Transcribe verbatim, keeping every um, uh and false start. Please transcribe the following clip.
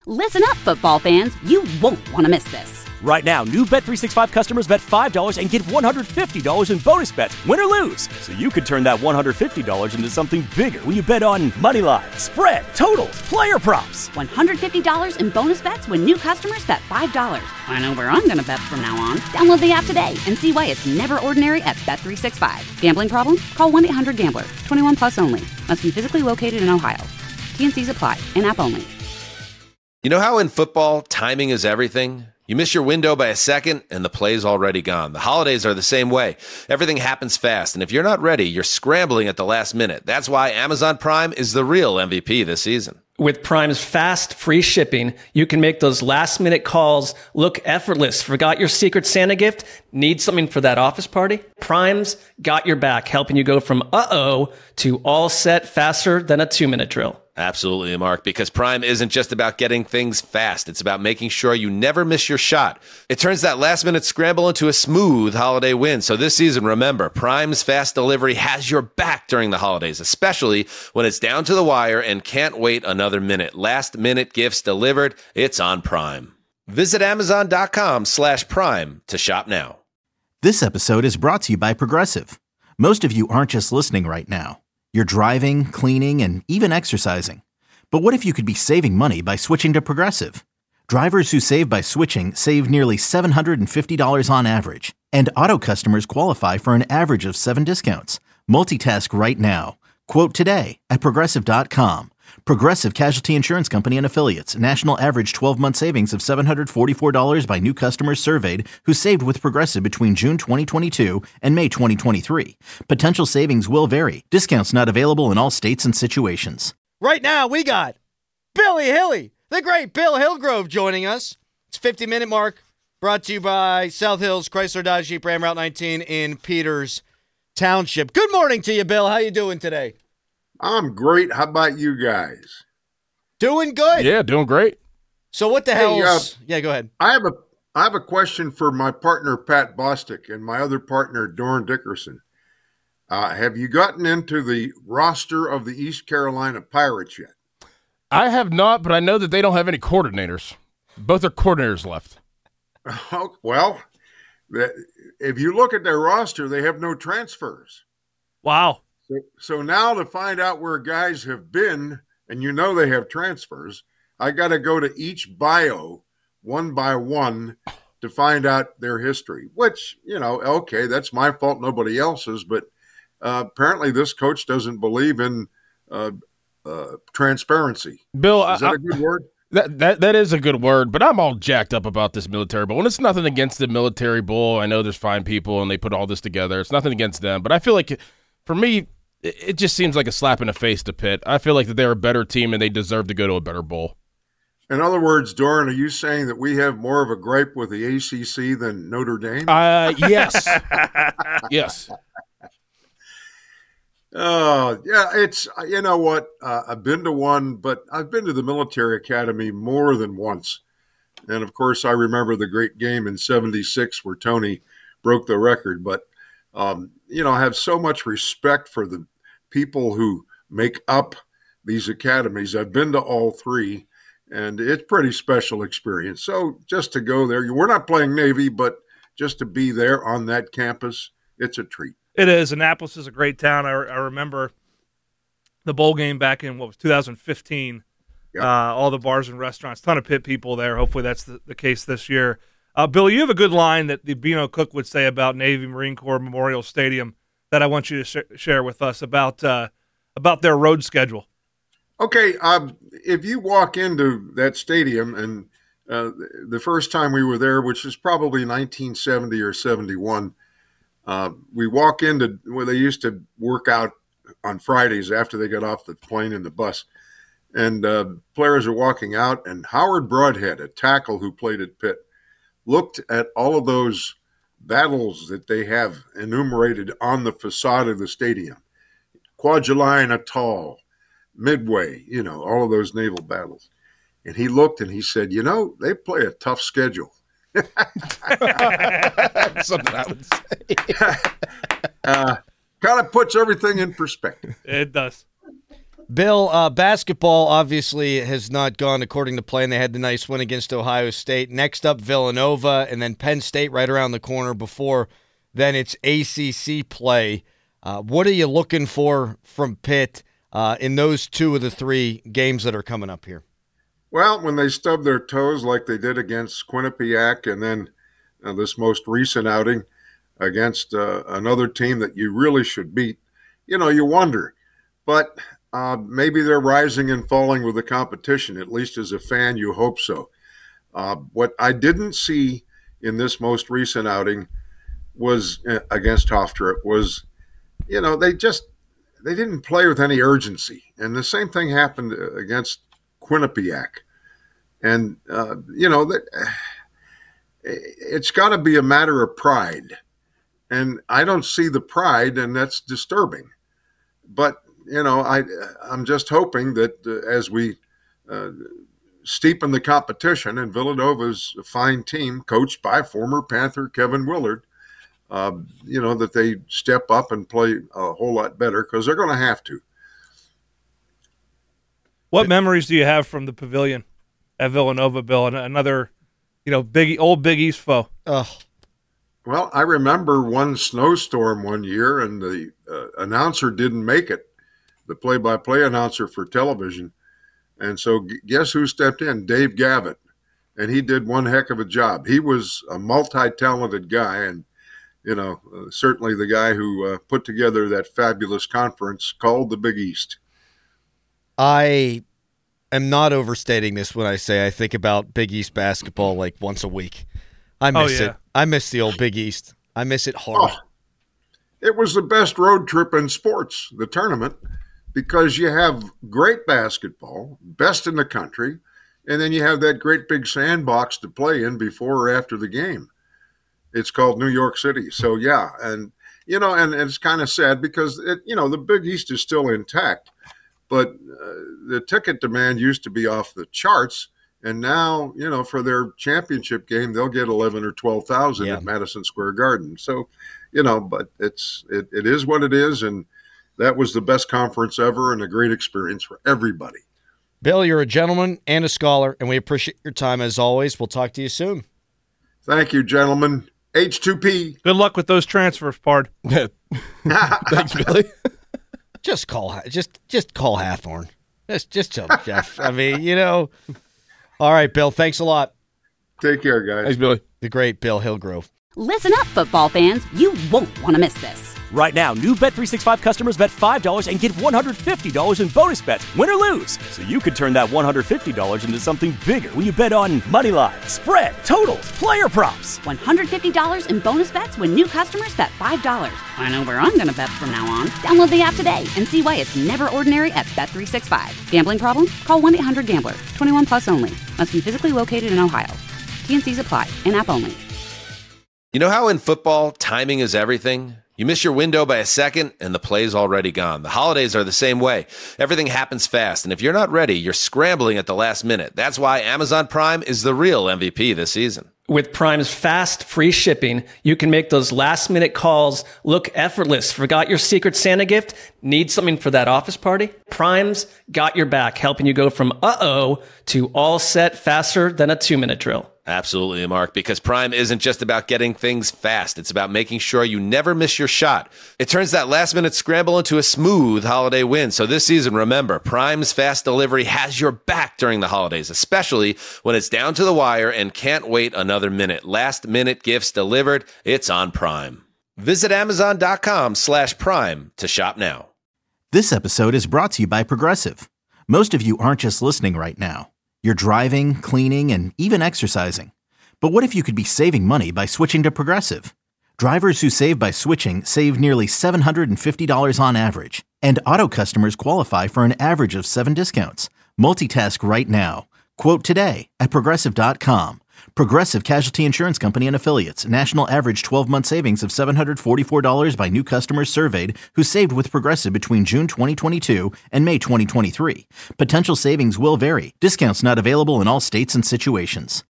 Listen up, football fans. You won't want to miss this. Right now, new Bet three sixty-five customers bet five dollars and get one hundred fifty dollars in bonus bets, win or lose. So you could turn that one hundred fifty dollars into something bigger when you bet on money line, spread, totals, player props. one hundred fifty dollars in bonus bets when new customers bet five dollars. I know where I'm going to bet from now on. Download the app today and see why it's never ordinary at Bet three sixty-five. Gambling problem? Call one eight hundred gambler. twenty-one plus only. Must be physically located in Ohio. T N Cs apply. In-app only. You know how in football, timing is everything? You miss your window by a second, and the play's already gone. The holidays are the same way. Everything happens fast, and if you're not ready, you're scrambling at the last minute. That's why Amazon Prime is the real M V P this season. With Prime's fast, free shipping, you can make those last-minute calls look effortless. Forgot your Secret Santa gift? Need something for that office party? Prime's got your back, helping you go from uh-oh to all set faster than a two-minute drill. Absolutely, Mark, because Prime isn't just about getting things fast. It's about making sure you never miss your shot. It turns that last-minute scramble into a smooth holiday win. So this season, remember, Prime's fast delivery has your back during the holidays, especially when it's down to the wire and can't wait another minute. Last-minute gifts delivered, it's on Prime. Visit Amazon.com slash Prime to shop now. This episode is brought to you by Progressive. Most of you aren't just listening right now. You're driving, cleaning, and even exercising. But what if you could be saving money by switching to Progressive? Drivers who save by switching save nearly seven hundred fifty dollars on average. And auto customers qualify for an average of seven discounts. Multitask right now. Quote today at Progressive dot com. Progressive Casualty Insurance Company and Affiliates. National average twelve-month savings of seven hundred forty-four dollars by new customers surveyed who saved with Progressive between June twenty twenty-two and May twenty twenty-three. Potential savings will vary. Discounts not available in all states and situations. Right now, we got Billy Hilly, the great Bill Hillgrove, joining us. It's fifty-minute mark, brought to you by South Hills Chrysler Dodge Jeep Ram Route nineteen in Peters Township. Good morning to you, Bill. How you doing today? I'm great. How about you guys? Doing good. Yeah, doing great. So what the Hey, hell? uh, Yeah, go ahead. I have a I have a question for my partner Pat Bostic and my other partner Doran Dickerson. Uh, have you gotten into the roster of the East Carolina Pirates yet? I have not, but I know that they don't have any coordinators. Both their coordinators left. Oh, well, the, if you look at their roster, they have no transfers. Wow. So, so now to find out where guys have been, and you know they have transfers, I got to go to each bio one by one to find out their history, which, you know, okay, that's my fault, nobody else's, but uh, apparently this coach doesn't believe in uh, uh, transparency. Bill, is that I, a good word? That, that that is a good word, but I'm all jacked up about this military bowl. And it's nothing against the military bowl. I know there's fine people, and they put all this together. It's nothing against them, but I feel like, for me, it just seems like a slap in the face to Pitt. I feel like that they're a better team and they deserve to go to a better bowl. In other words, Doran, are you saying that we have more of a gripe with the A C C than Notre Dame? Uh, yes. Yes. Oh, yeah, it's, you know what, uh, I've been to one, but I've been to the military academy more than once. And, of course, I remember the great game in seventy-six where Tony broke the record. But, um, you know, I have so much respect for the people who make up these academies. I've been to all three, and it's a pretty special experience. So just to go there, we're not playing Navy, but just to be there on that campus, it's a treat. It is. Annapolis is a great town. I, I remember the bowl game back in, what was two thousand fifteen. Yep. Uh, all the bars and restaurants, ton of Pitt people there. Hopefully that's the, the case this year. Uh, Bill, you have a good line that the Beano Cook would say about Navy Marine Corps Memorial Stadium that I want you to sh- share with us about uh, about their road schedule. Okay, um, if you walk into that stadium, and uh, the first time we were there, which is probably nineteen seventy or seventy-one, uh, we walk into where they used to work out on Fridays after they got off the plane in the bus. And uh, players are walking out, and Howard Broadhead, a tackle who played at Pitt, looked at all of those battles that they have enumerated on the facade of the stadium. Kwajalein Atoll, Midway, you know, all of those naval battles. And he looked and he said, you know, they play a tough schedule. Something I would say. uh, kind of puts everything in perspective. It does. Bill, uh, basketball obviously has not gone according to plan. They had the nice win against Ohio State. Next up, Villanova, and then Penn State right around the corner before then it's A C C play. Uh, what are you looking for from Pitt uh, in those two of the three games that are coming up here? Well, when they stub their toes like they did against Quinnipiac and then uh, this most recent outing against uh, another team that you really should beat, you know, you wonder. But uh, maybe they're rising and falling with the competition. At least as a fan, you hope so. Uh, what I didn't see in this most recent outing was uh, against Hofstra was, you know, they just they didn't play with any urgency. And the same thing happened against Quinnipiac. And, uh, you know, that it's got to be a matter of pride. And I don't see the pride, and that's disturbing. But, you know, I, I'm just hoping that uh, as we uh, steepen the competition, and Villanova's a fine team coached by former Panther Kevin Willard, uh, you know, that they step up and play a whole lot better because they're going to have to. What memories do you have from the Pavilion at Villanova, Bill? And another, you know, big old Big East foe. Oh, well, I remember one snowstorm one year, and the uh, announcer didn't make it, the play-by-play announcer for television. And so g- guess who stepped in? Dave Gavitt. And he did one heck of a job. He was a multi-talented guy, and, you know, uh, certainly the guy who uh, put together that fabulous conference called the Big East. I am not overstating this when I say I think about Big East basketball like once a week. I miss oh, yeah. it. I miss the old Big East. I miss it hard. Oh, it was the best road trip in sports, the tournament, because you have great basketball, best in the country, and then you have that great big sandbox to play in before or after the game. It's called New York City. So, yeah, and, you know, and, and it's kind of sad because, it, you know, the Big East is still intact. But uh, the ticket demand used to be off the charts, and now, you know, for their championship game, they'll get eleven or twelve thousand yeah. at Madison Square Garden. So, you know, but it's it, it is what it is, and that was the best conference ever and a great experience for everybody. Bill, you're a gentleman and a scholar, and we appreciate your time as always. We'll talk to you soon. Thank you, gentlemen. H two P. Good luck with those transfers, Pard. Thanks, Billy. Just call, just just call Hathorn. Just just tell Jeff. I mean, you know. All right, Bill. Thanks a lot. Take care, guys. Thanks, Billy. The great Bill Hillgrove. Listen up, football fans. You won't want to miss this. Right now, new Bet three sixty-five customers bet five dollars and get one hundred fifty dollars in bonus bets, win or lose. So you could turn that one hundred fifty dollars into something bigger when you bet on money line, spread, totals, player props. one hundred fifty dollars in bonus bets when new customers bet five dollars. I know where I'm going to bet from now on. Download the app today and see why it's never ordinary at Bet three sixty-five. Gambling problem? Call one eight hundred gambler. twenty-one plus only. Must be physically located in Ohio. T N Cs apply. In-app only. You know how in football, timing is everything? You miss your window by a second, and the play's already gone. The holidays are the same way. Everything happens fast, and if you're not ready, you're scrambling at the last minute. That's why Amazon Prime is the real M V P this season. With Prime's fast, free shipping, you can make those last-minute calls look effortless. Forgot your Secret Santa gift? Need something for that office party? Prime's got your back, helping you go from uh-oh to all set faster than a two-minute drill. Absolutely, Mark, because Prime isn't just about getting things fast. It's about making sure you never miss your shot. It turns that last-minute scramble into a smooth holiday win. So this season, remember, Prime's fast delivery has your back during the holidays, especially when it's down to the wire and can't wait another minute. Last-minute gifts delivered, it's on Prime. Visit Amazon.com slash Prime to shop now. This episode is brought to you by Progressive. Most of you aren't just listening right now. You're driving, cleaning, and even exercising. But what if you could be saving money by switching to Progressive? Drivers who save by switching save nearly seven hundred fifty dollars on average. And auto customers qualify for an average of seven discounts. Multitask right now. Quote today at Progressive dot com. Progressive Casualty Insurance Company and Affiliates. National average twelve-month savings of seven hundred forty-four dollars by new customers surveyed who saved with Progressive between June twenty twenty-two and May twenty twenty-three. Potential savings will vary. Discounts not available in all states and situations.